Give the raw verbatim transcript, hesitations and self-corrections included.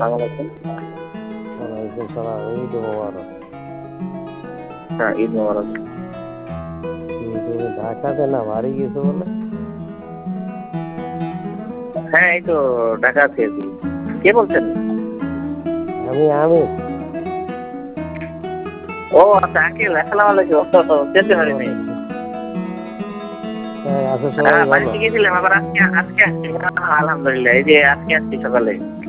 আসসালামু আলাইকুম। ওয়ালাইকুম সালাম। ঈদ মোবারক। হ্যাঁ, ঈদ মোবারক। কি তুমি ঢাকাতে না বাড়ি গেছো বলে? হ্যাঁ, এই তো ঢাকা আছি আরকি। কে বলছেন? আমি আমি ও আচ্ছা, আঙ্কেল আসসালামু আলাইকুম। চিনতে পারিনি। হ্যাঁ, আছে সবাই হ্যাঁ, ভালো? বাড়িতে গেছিলাম, আবার আজকে আজকে আসছি। হ্যাঁ, আলহামদুলিল্লাহ, এই যে আজকে আসছি সকালে।